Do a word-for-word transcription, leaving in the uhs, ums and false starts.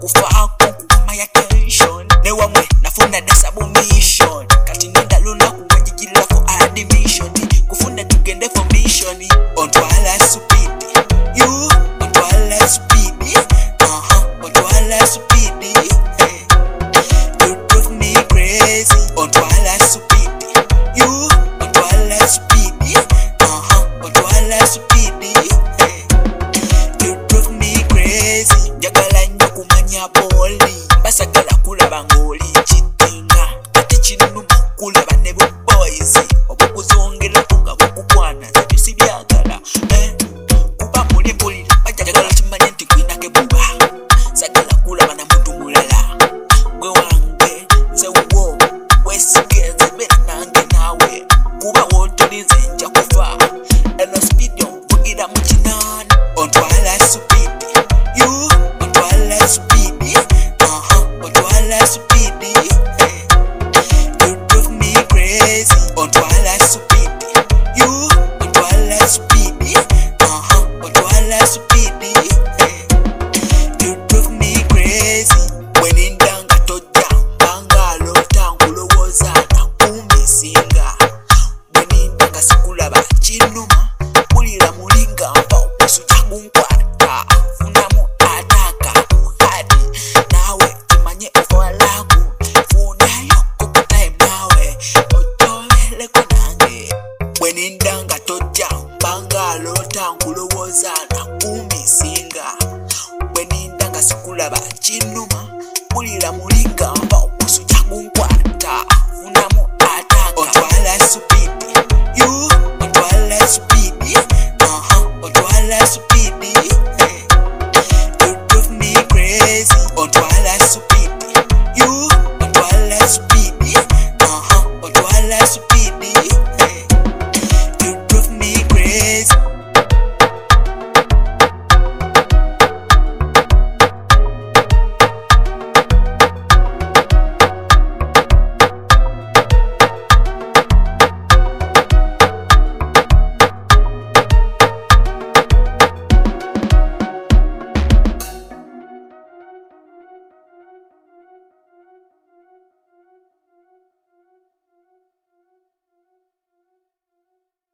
kufaako kuguma ya tension ne wamwe nafuna dasabo mission kati nenda luna kuwajijila for admission kufuna tugende for mission ontwala supidi you ontwala supidi uh-huh ontwala supidi hey. You drove me crazy ontwala supidi you ontwala supidi uh-huh ontwala supidi hey. You drove me crazy njagala nnyo kumanya boli basagala kulaba ng'oli kitinga ate kinuma kulaba ne bo boys obukuzongerako nga bukugwana ebyo si byagala eh. Kuba muli mpulira bajagala kimanye nti kwinake buba sagala kulaba na muntu mulala gwe wange nze wo wesigenze bera nange naawe kuba wotulize nja kufa eno speed yonvugira mu kinani ontwala supidi you ontwala supidi uh-huh ontwala supidi hey. You drove me crazy ontwala supidi you ontwala supidi uh-huh ontwala supidi hey. You drove me crazy wenindanga tojja bangalo tangulowoza nakumisinga wenindanga sikulaba kinuma mulira mulinga mpa okusuja gunkwata funamu ataka muhadi nawe kimanye ofalagu funayo kukutime nawe otoleleko nange wenindanga tojja bangalo tangulowoza nakumisinga wenindanga sikulaba kinuma mulira mulinga mpa okusuja gunkwata